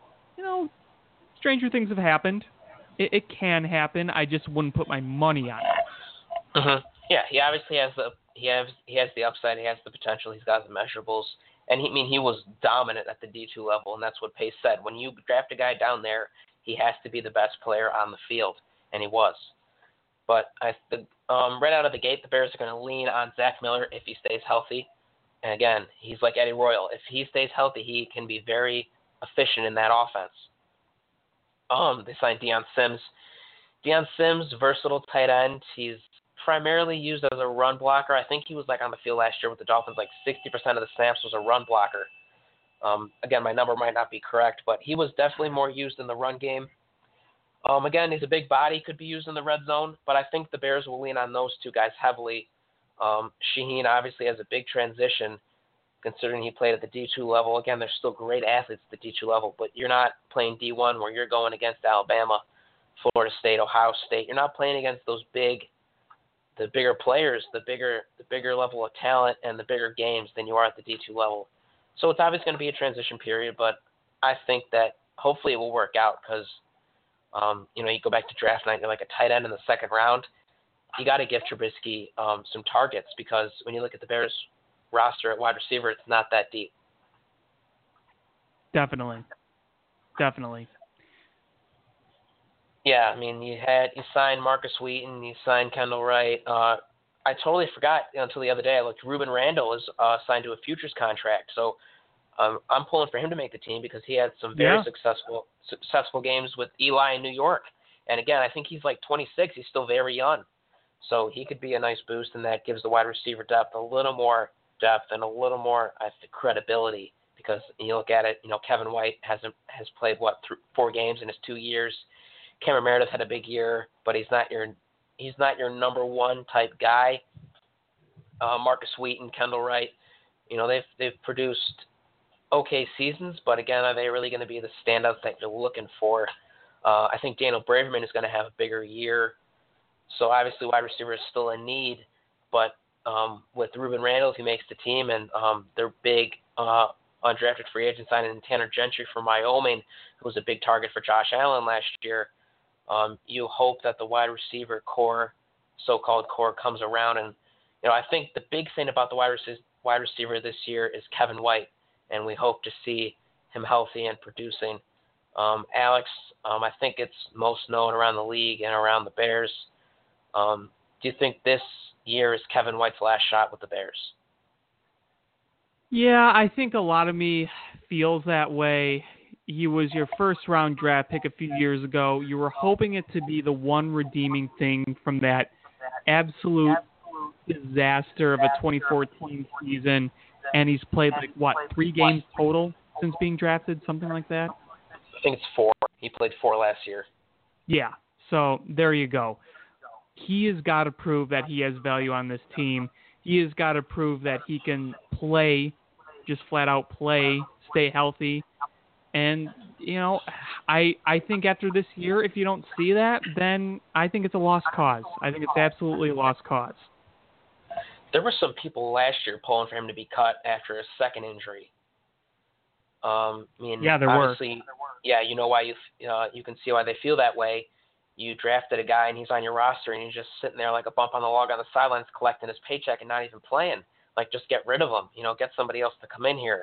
stranger things have happened. It can happen. I just wouldn't put my money on it. Mm-hmm. Yeah, he obviously has the upside. He has the potential. He's got the measurables. And he was dominant at the D2 level, and that's what Pace said. When you draft a guy down there, he has to be the best player on the field, and he was. But right out of the gate, the Bears are going to lean on Zach Miller if he stays healthy. And again, he's like Eddie Royal. If he stays healthy, he can be very efficient in that offense. They signed Deion Sims. Deion Sims, versatile tight end. He's primarily used as a run blocker. I think he was like on the field last year with the Dolphins, like 60% of the snaps was a run blocker. Again, my number might not be correct, but he was definitely more used in the run game. Again, he's a big body, could be used in the red zone, but I think the Bears will lean on those two guys heavily. Shaheen obviously has a big transition, considering he played at the D2 level. Again, there's still great athletes at the D2 level, but you're not playing D1 where you're going against Alabama, Florida State, Ohio State. You're not playing against the bigger players, the bigger level of talent and the bigger games than you are at the D2 level. So it's obviously going to be a transition period, but I think that hopefully it will work out because, you go back to draft night, you're like a tight end in the second round. You got to give Trubisky some targets because when you look at the Bears roster at wide receiver, it's not that deep. Definitely. Yeah, I mean, you signed Marcus Wheaton, you signed Kendall Wright. I totally forgot until the other day. I looked. Ruben Randall is signed to a futures contract, so I'm pulling for him to make the team because he had some very successful games with Eli in New York. And again, I think he's like 26. He's still very young, so he could be a nice boost, and that gives the wide receiver depth a little more depth and a little more credibility. Because you look at it, Kevin White has played 4 games in his 2 years. Cameron Meredith had a big year, but he's not your number one type guy. Marcus Wheaton, Kendall Wright, they've produced okay seasons, but again, are they really going to be the standouts that you're looking for? I think Daniel Braverman is going to have a bigger year. So obviously wide receiver is still a need, but with Ruben Randall, if he makes the team, and their big undrafted free agent signing Tanner Gentry from Wyoming, who was a big target for Josh Allen last year, you hope that the wide receiver core, so-called core, comes around. And, I think the big thing about the wide receiver this year is Kevin White, and we hope to see him healthy and producing. Alex, I think it's most known around the league and around the Bears. Do you think this year is Kevin White's last shot with the Bears? Yeah, I think a lot of me feels that way. He was your first-round draft pick a few years ago. You were hoping it to be the one redeeming thing from that absolute disaster of a 2014 season, and he's played, 3 games total since being drafted, something like that? I think it's 4. He played 4 last year. Yeah, so there you go. He has got to prove that he has value on this team. He has got to prove that he can play, just flat-out play, stay healthy. And, I think after this year, if you don't see that, then I think it's a lost cause. I think it's absolutely a lost cause. There were some people last year pulling for him to be cut after a second injury. There were. Yeah, you know why you can see why they feel that way. You drafted a guy and he's on your roster and he's just sitting there like a bump on the log on the sidelines collecting his paycheck and not even playing. Like, just get rid of him. Get somebody else to come in here.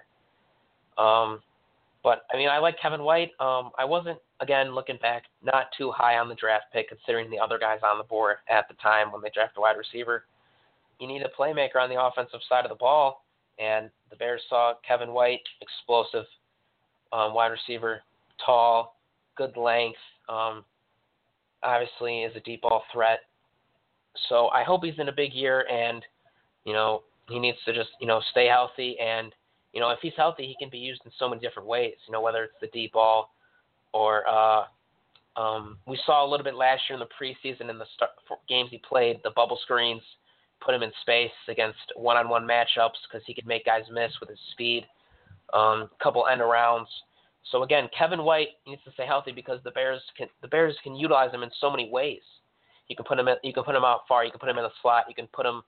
But, I like Kevin White. I wasn't, again, looking back, not too high on the draft pick considering the other guys on the board at the time when they drafted a wide receiver. You need a playmaker on the offensive side of the ball, and the Bears saw Kevin White, explosive wide receiver, tall, good length, obviously is a deep ball threat. So I hope he's in a big year, and, he needs to just, stay healthy. And, if he's healthy, he can be used in so many different ways, whether it's the deep ball or we saw a little bit last year in the preseason in the games he played, the bubble screens, put him in space against one-on-one matchups because he could make guys miss with his speed, couple end arounds. So again, Kevin White needs to stay healthy because the Bears can utilize him in so many ways. You can put him out far. You can put him in a slot. You can put him,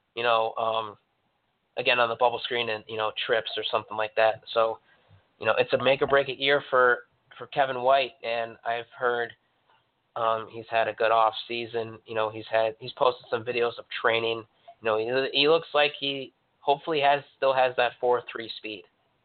again on the bubble screen and trips or something like that. So, it's a make or break it year for Kevin White, and I've heard he's had a good off season. He's posted some videos of training. He looks like he hopefully still has that 4.3 speed.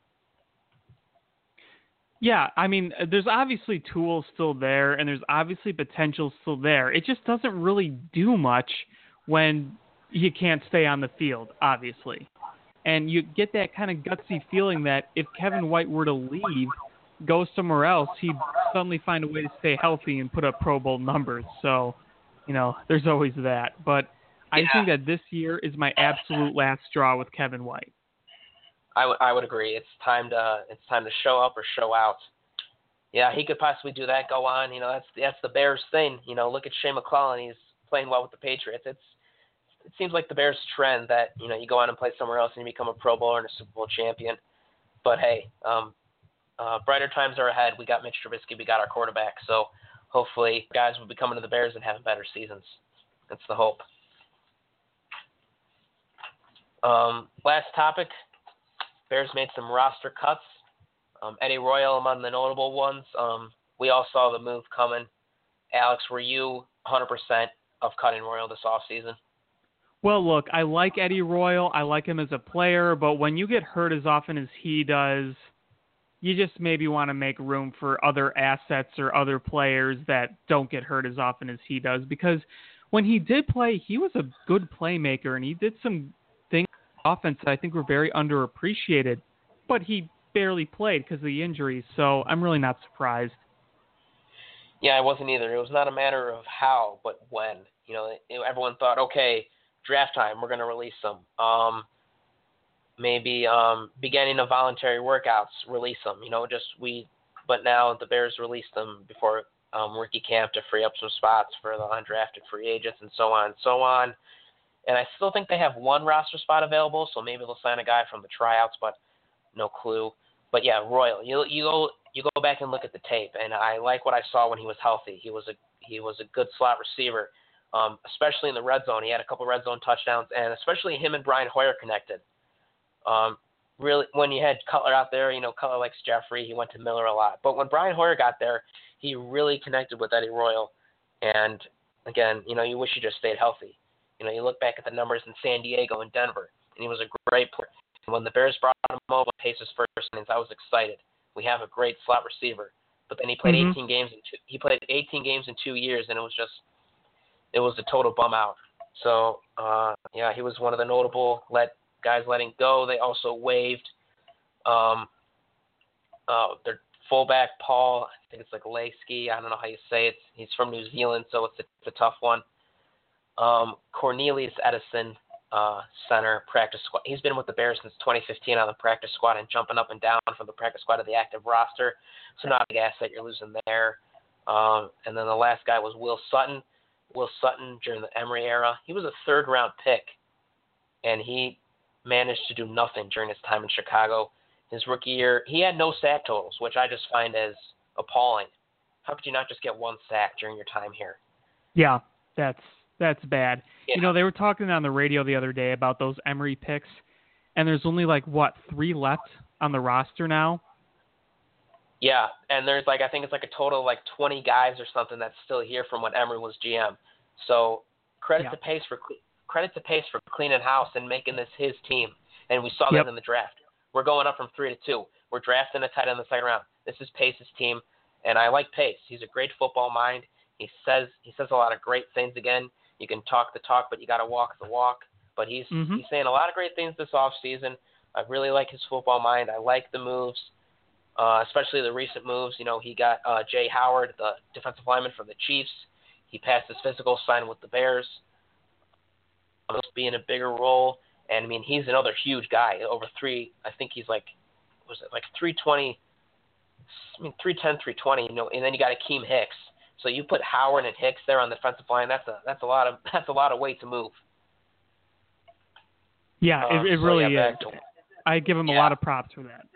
Yeah, there's obviously tools still there, and there's obviously potential still there. It just doesn't really do much when you can't stay on the field, obviously. And you get that kind of gutsy feeling that if Kevin White were to leave, go somewhere else, he'd suddenly find a way to stay healthy and put up Pro Bowl numbers. So, there's always that. But I think that this year is my absolute last straw with Kevin White. I would agree. It's time to show up or show out. Yeah, he could possibly do that. Go on. That's the Bears thing. Look at Shea McClellan. He's playing well with the Patriots. It seems like the Bears trend that you go on and play somewhere else and you become a Pro Bowler and a Super Bowl champion. But hey, brighter times are ahead. We got Mitch Trubisky. We got our quarterback. So hopefully guys will be coming to the Bears and having better seasons. That's the hope. Last topic. Bears made some roster cuts. Eddie Royal among the notable ones. We all saw the move coming. Alex, were you 100% of cutting Royal this offseason? Well, look, I like Eddie Royal. I like him as a player, but when you get hurt as often as he does, you just maybe want to make room for other assets or other players that don't get hurt as often as he does. Because when he did play, he was a good playmaker, and he did some things on offense that I think were very underappreciated. But he barely played because of the injuries, so I'm really not surprised. Yeah, I wasn't either. It was not a matter of how, but when. Everyone thought, okay, draft time, we're going to release them. Maybe beginning of voluntary workouts, release them. But now the Bears released them before rookie camp to free up some spots for the undrafted free agents and so on and so on. And I still think they have one roster spot available, so maybe they'll sign a guy from the tryouts, but no clue. But yeah, Royal, you go back and look at the tape, and I like what I saw when he was healthy. He was a good slot receiver, especially in the red zone. He had a couple red zone touchdowns, and especially him and Brian Hoyer connected. Really, when you had Cutler out there, Cutler likes Jeffrey. He went to Miller a lot. But when Brian Hoyer got there, he really connected with Eddie Royal. And again, you wish he just stayed healthy. You look back at the numbers in San Diego and Denver, and he was a great player. And when the Bears brought him over, Pace's first innings, I was excited. We have a great slot receiver. But then he played 18 games. He played 18 games in 2 years, and it was a total bum out. So yeah, he was one of the notable guys letting go. They also waived their fullback, Paul, I think it's like Lasky. I don't know how you say it. He's from New Zealand, so it's a tough one. Cornelius Edison, center, practice squad. He's been with the Bears since 2015 on the practice squad and jumping up and down from the practice squad to the active roster. So not a big asset you're losing there. And then the last guy was Will Sutton. Will Sutton during the Emory era. He was a third-round pick, and he managed to do nothing during his time in Chicago. His rookie year, he had no sack totals, which I just find as appalling. How could you not just get one sack during your time here? Yeah, that's bad. Yeah. They were talking on the radio the other day about those Emory picks, and there's only 3 left on the roster now. Yeah, and there's I think it's a total of 20 guys or something that's still here from when Emory was GM. So credit to Pace for cleaning house and making this his team. And we saw that in the draft. We're going up from 3 to 2. We're drafting a tight end in the second round. This is Pace's team, and I like Pace. He's a great football mind. He says a lot of great things. Again, you can talk the talk, but you got to walk the walk. But he's saying a lot of great things this offseason. I really like his football mind. I like the moves, especially the recent moves. He got Jay Howard, the defensive lineman from the Chiefs. He passed his physical, signed with the Bears. Being a bigger role, and I mean he's another huge guy. Over 3, I think he's 320. 310, 320. And then you got Akeem Hicks. So you put Howard and Hicks there on the defensive line. That's a lot of weight to move. Yeah, it really is. I give him a lot of props for that.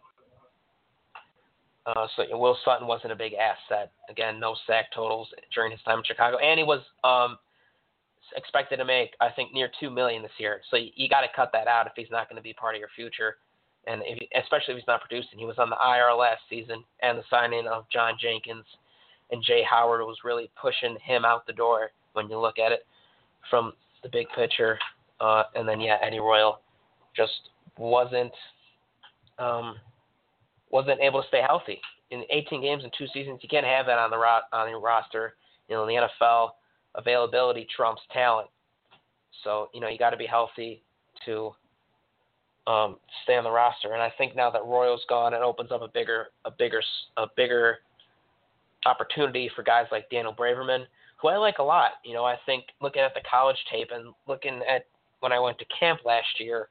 So Will Sutton wasn't a big asset. Again, no sack totals during his time in Chicago, and he was expected to make, I think, near $2 million this year. So you got to cut that out if he's not going to be part of your future, and especially if he's not producing. He was on the IR last season, and the signing of John Jenkins and Jay Howard was really pushing him out the door when you look at it from the big picture. And then Eddie Royal just wasn't able to stay healthy. In 18 games in 2 seasons, you can't have that on your roster. In the NFL, availability trumps talent. So, you got to be healthy to stay on the roster. And I think now that Royal's gone, it opens up a bigger opportunity for guys like Daniel Braverman, who I like a lot. I think looking at the college tape and looking at when I went to camp last year,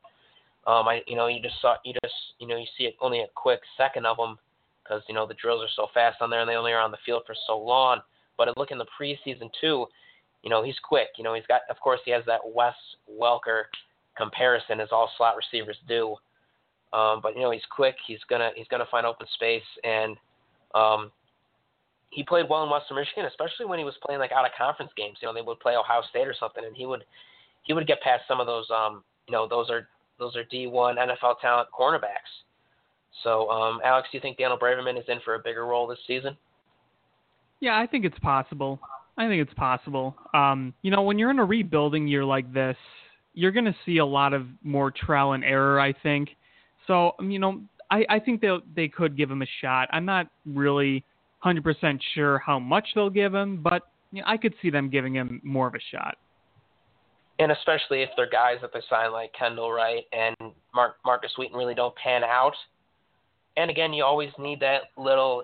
you see it only a quick second of them because the drills are so fast on there and they only are on the field for so long. But look in the preseason too, he's quick. He's got, of course, he has that Wes Welker comparison as all slot receivers do. But he's quick. He's gonna find open space, and he played well in Western Michigan, especially when he was playing like out of conference games. They would play Ohio State or something, and he would get past some of those. Those are D1 NFL talent cornerbacks. So, Alex, do you think Daniel Braverman is in for a bigger role this season? Yeah, I think it's possible. When you're in a rebuilding year like this, you're going to see a lot of more trial and error, I think. So, I think they could give him a shot. I'm not really 100% sure how much they'll give him, but I could see them giving him more of a shot. And especially if they're guys that they sign like Kendall Wright and Marcus Wheaton really don't pan out. And again, you always need that little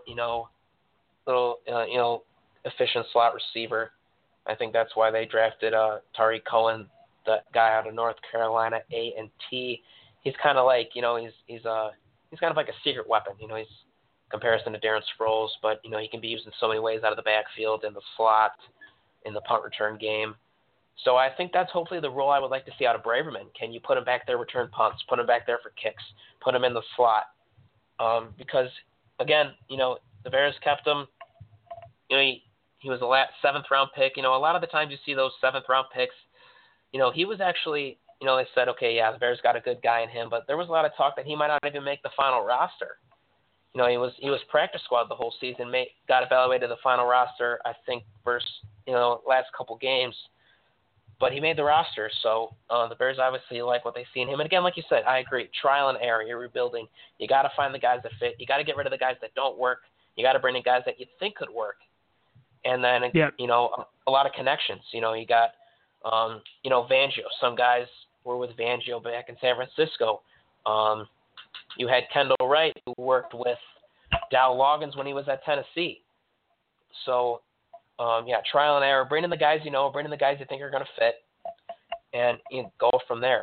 efficient slot receiver. I think that's why they drafted Tariq Cohen, the guy out of North Carolina A&T. He's kind of like, he's kind of like a secret weapon. He's comparison to Darren Sproles, but he can be used in so many ways out of the backfield, in the slot, in the punt return game. So I think that's hopefully the role I would like to see out of Braverman. Can you put him back there, return punts, put him back there for kicks, put him in the slot? Because, again, the Bears kept him. He was a 7th-round pick. A lot of the times you see those 7th-round picks, he was actually, they said, okay, yeah, the Bears got a good guy in him, but there was a lot of talk that he might not even make the final roster. He was practice squad the whole season, got evaluated to the final roster, I think, first, last couple games. But he made the roster, so the Bears obviously like what they see in him. And again, like you said, I agree. Trial and error. You're rebuilding. You got to find the guys that fit. You got to get rid of the guys that don't work. You got to bring in guys that you think could work. And then, a lot of connections. You got, Fangio. Some guys were with Fangio back in San Francisco. You had Kendall Wright, who worked with Dow Loggins when he was at Tennessee. So, trial and error. Bring in the guys bring in the guys you think are going to fit, and go from there.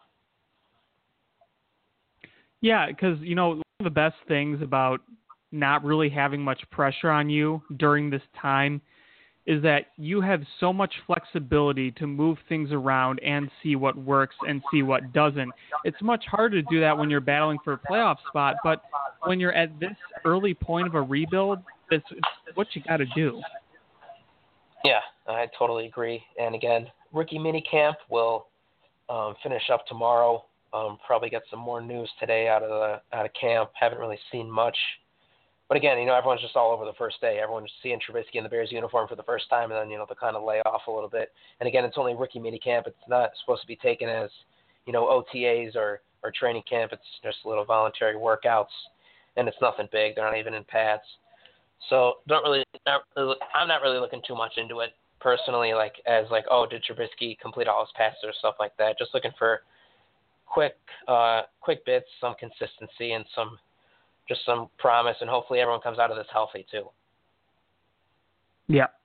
Yeah, because, one of the best things about not really having much pressure on you during this time is that you have so much flexibility to move things around and see what works and see what doesn't. It's much harder to do that when you're battling for a playoff spot, but when you're at this early point of a rebuild, it's what you got to do. Yeah, I totally agree. And again, rookie minicamp will finish up tomorrow. Probably get some more news today out of camp. Haven't really seen much. But again, everyone's just all over the first day. Everyone's seeing Trubisky in the Bears uniform for the first time, and then, they kind of lay off a little bit. And again, it's only rookie minicamp. It's not supposed to be taken as, OTAs or training camp. It's just little voluntary workouts, and it's nothing big. They're not even in pads. So I'm not really looking too much into it personally, did Trubisky complete all his passes or stuff like that. Just looking for quick bits, some consistency, and some promise, and hopefully everyone comes out of this healthy too. Yeah.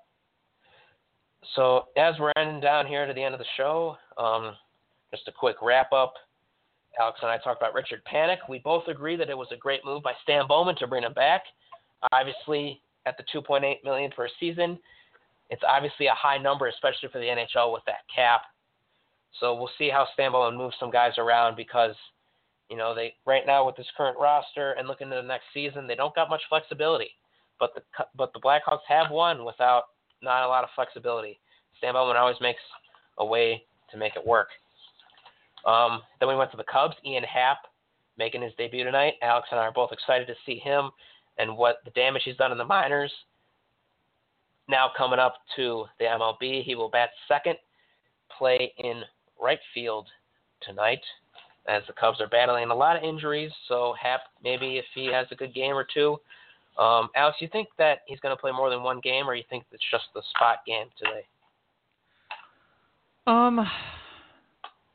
So as we're ending down here to the end of the show, just a quick wrap up. Alex and I talked about Richard Panik. We both agree that it was a great move by Stan Bowman to bring him back. Obviously, at the $2.8 million per season, it's obviously a high number, especially for the NHL with that cap. So we'll see how Stan Bowman moves some guys around because, they right now with this current roster and looking to the next season, they don't got much flexibility. But the Blackhawks have won without not a lot of flexibility. Stan Bowman always makes a way to make it work. Then we went to the Cubs. Ian Happ making his debut tonight. Alex and I are both excited to see him and what the damage he's done in the minors. Now coming up to the MLB, he will bat second, play in right field tonight as the Cubs are battling a lot of injuries. So Happ, maybe if he has a good game or two. Alex, you think that he's going to play more than one game, or you think it's just the spot game today?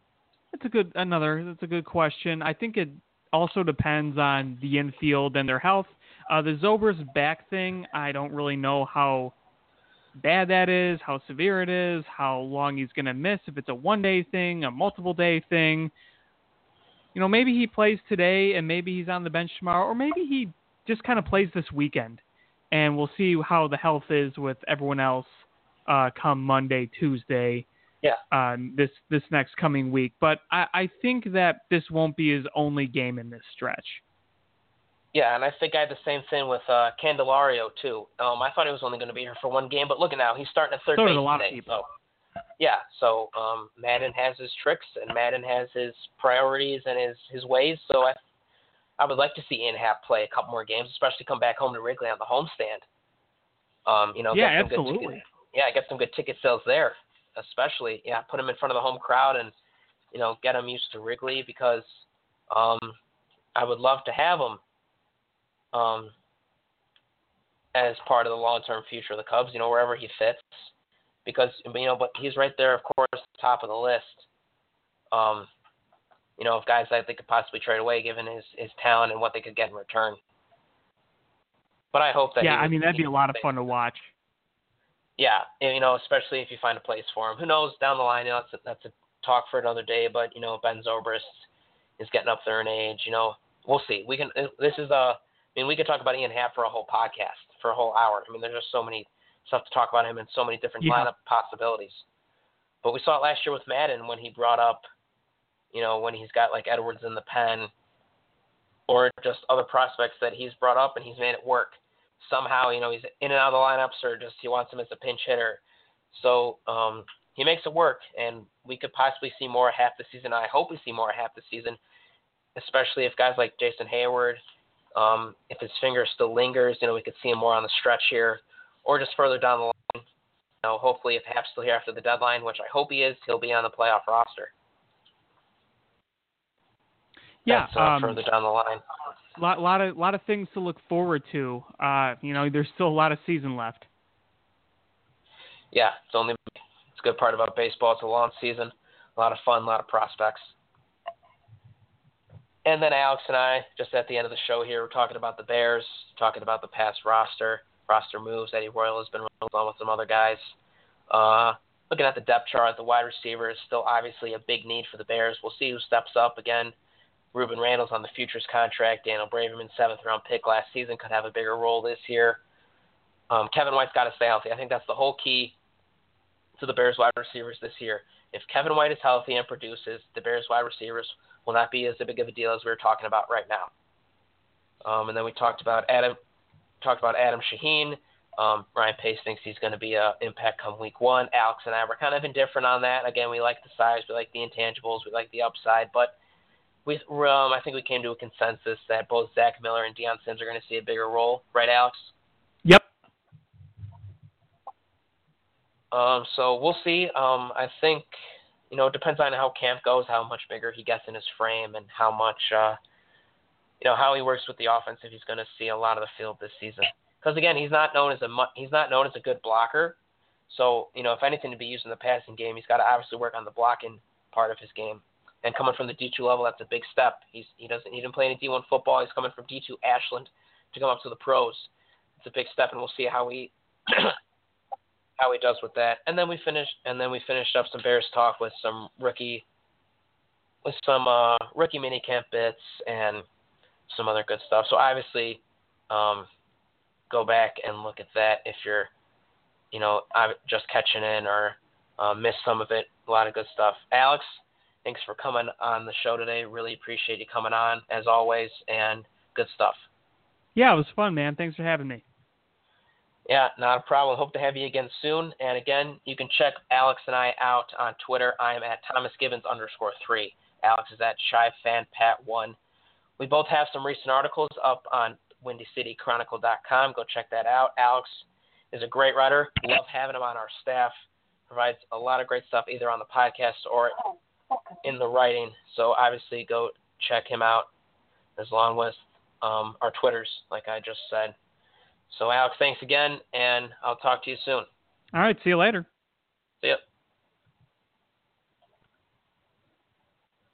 That's a good question. I think it also depends on the infield and their health. The Zobrist back thing, I don't really know how bad that is, how severe it is, how long he's going to miss, if it's a one-day thing, a multiple-day thing. Maybe he plays today and maybe he's on the bench tomorrow, or maybe he just kind of plays this weekend, and we'll see how the health is with everyone else come Monday, Tuesday, this next coming week. But I think that this won't be his only game in this stretch. Yeah, and I think I had the same thing with Candelario, too. I thought he was only going to be here for one game, but look at now. He's starting at third base today. A lot of people. So Madden has his tricks, and Madden has his priorities and his ways. So I would like to see Ian Happ play a couple more games, especially come back home to Wrigley on the homestand. Yeah, absolutely. Get some good ticket sales there, especially. Yeah, put him in front of the home crowd and, get him used to Wrigley because I would love to have him as part of the long-term future of the Cubs, wherever he fits. Because, but he's right there, of course, top of the list. Of guys that they could possibly trade away given his talent and what they could get in return. But I hope that that'd be a lot of fun to watch. Yeah, especially if you find a place for him. Who knows down the line? That's a talk for another day. But Ben Zobrist is getting up there in age. We'll see. We could talk about Ian Happ for a whole podcast, for a whole hour. There's just so many stuff to talk about him and so many different lineup possibilities. But we saw it last year with Madden when he brought up, when he's got like Edwards in the pen, or just other prospects that he's brought up and he's made it work. Somehow, he's in and out of the lineups, or just he wants him as a pinch hitter. So he makes it work, and we could possibly see more Happ this season. I hope we see more Happ this season, especially if guys like Jason Hayward, if his finger still lingers, we could see him more on the stretch here, or just further down the line. Hopefully if Happ's still here after the deadline, which I hope he is, he'll be on the playoff roster. Yeah, that's further down the line. Lot of things to look forward to. There's still a lot of season left. Yeah, it's a good part about baseball. It's a long season, a lot of fun, a lot of prospects. And then Alex and I, just at the end of the show here, we're talking about the Bears, talking about the past roster moves. Eddie Royal has been rolled on with some other guys. Looking at the depth chart, the wide receiver is still obviously a big need for the Bears. We'll see who steps up again. Ruben Randall's on the futures contract. Daniel Braverman, 7th-round pick last season, could have a bigger role this year. Kevin White's got to stay healthy. I think that's the whole key to the Bears wide receivers this year. If Kevin White is healthy and produces, the Bears wide receivers will not be as big of a deal as we were talking about right now. And then we talked about Adam Shaheen. Ryan Pace thinks he's going to be an impact come week 1. Alex and I were kind of indifferent on that. Again, we like the size, we like the intangibles, we like the upside, but I think we came to a consensus that both Zach Miller and Deion Sims are going to see a bigger role. Right, Alex? Yep. So we'll see. I think, it depends on how camp goes, how much bigger he gets in his frame, and how much, how he works with the offense, if he's going to see a lot of the field this season. Because again, he's not known as a good blocker. So, if anything to be used in the passing game, he's got to obviously work on the blocking part of his game. And coming from the D2 level, that's a big step. He didn't play any D1 football. He's coming from D2 Ashland to come up to the pros. It's a big step, and we'll see how he does with that. And then we finished up some Bears talk with some rookie mini camp bits and some other good stuff. So obviously, go back and look at that if you're, just catching in or missed some of it. A lot of good stuff. Alex, thanks for coming on the show today. Really appreciate you coming on, as always, and good stuff. Yeah, it was fun, man. Thanks for having me. Yeah, not a problem. Hope to have you again soon. And again, you can check Alex and I out on Twitter. I am at ThomasGibbons_3. Alex is at ShyFanPat1. We both have some recent articles up on WindyCityChronicle.com. Go check that out. Alex is a great writer. Love having him on our staff. Provides a lot of great stuff either on the podcast or in the writing. So obviously go check him out, as long with our Twitters, like I just said. So Alex, thanks again, and I'll talk to you soon. All right, see you later. See ya.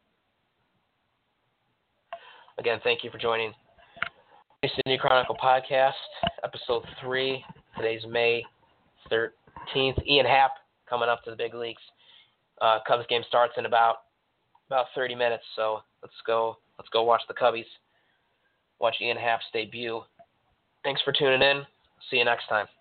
again, thank you for joining. It's the New Chronicle Podcast, Episode 3. Today's May 13th. Ian Happ coming up to the big leagues. Cubs game starts in about 30 minutes, so let's go watch the Cubbies. Watch Ian Happ's debut. Thanks for tuning in. See you next time.